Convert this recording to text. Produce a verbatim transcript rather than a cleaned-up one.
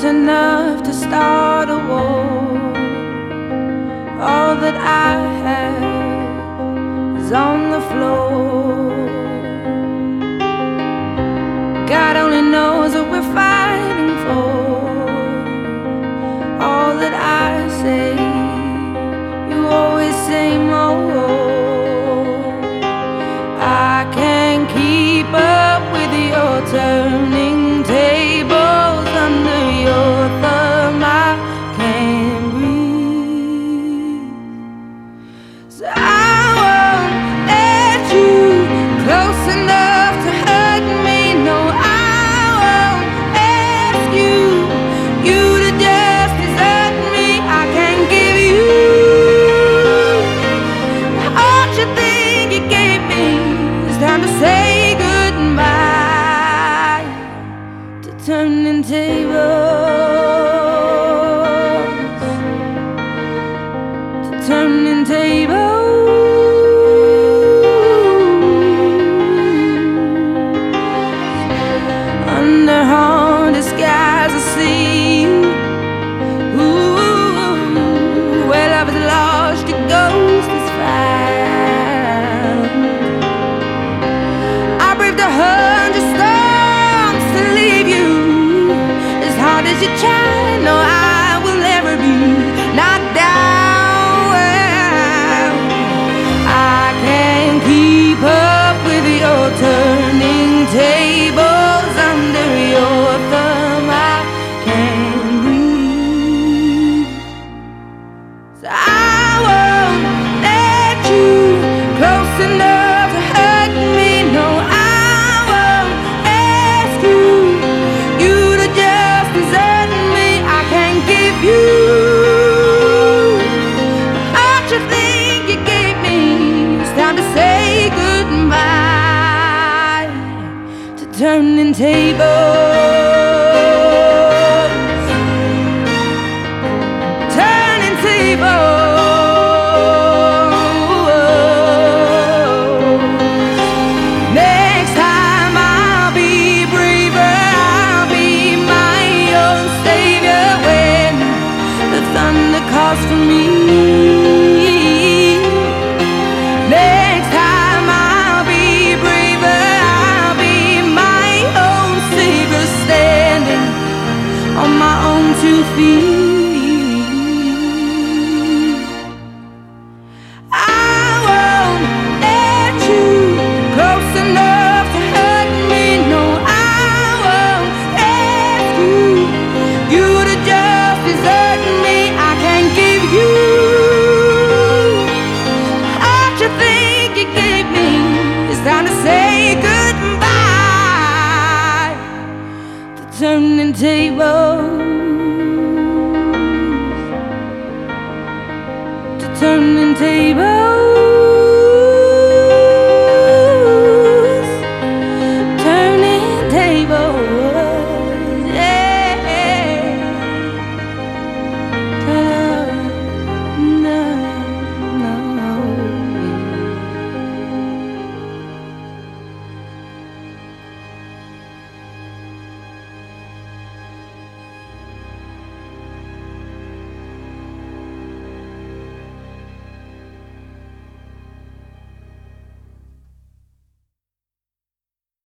close enough to start a war. All that I have is on the floor. God only knows what we're fighting for. All that I say, you always say more. I can't keep up with your turning tables under your thumb. I can't breathe, so I won't let you close enough to hurt me. No, I won't ask you, you to just desert me. I can't give you all you think you gave me. It's time to say goodbye to turning tables, to turning tables. Under haunted skies I see you. Ooh, where love is lost, your ghost is found. I braved a hundred storms to leave you. As hard as you try, no, I will never be knocked down. I can't keep up with your turning tables under your thumb. I can't breathe, so I won't let you close enough to hurt me. No, I won't ask you, you to just desert me. I can't give you all you think you gave me. It's time to say goodbye to turning tables, turning tables. Next time I'll be braver, I'll be my own savior when the thunder calls for me. Next time I'll be braver, I'll be my own savior, standing on my own two feet. I won't let you close enough to hurt me. No, I won't ask you, you to just desert me. I can't give you all you think you gave me. It's time to say goodbye to turning tables, to turning tables.